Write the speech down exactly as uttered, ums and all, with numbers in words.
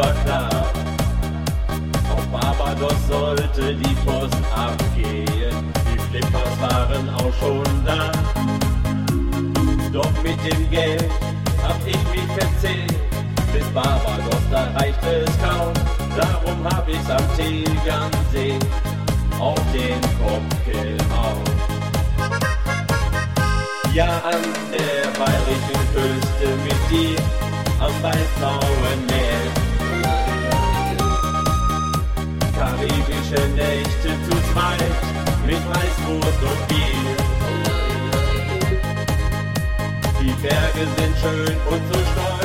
war klar. Auf Barbados sollte die Post abgehen, die Flippers waren auch schon da. Doch mit dem Geld hab ich mich verzählt, bis Barbados, da reicht es kaum. Darum hab ich's am Tegernsee auf den Kopf gehauen. Ja, an der bayerischen Küste mit dir am weißblauen Meer. Karibische Nächte zu zweit mit Weißwurst und Bier. Die Berge sind schön und so stolz.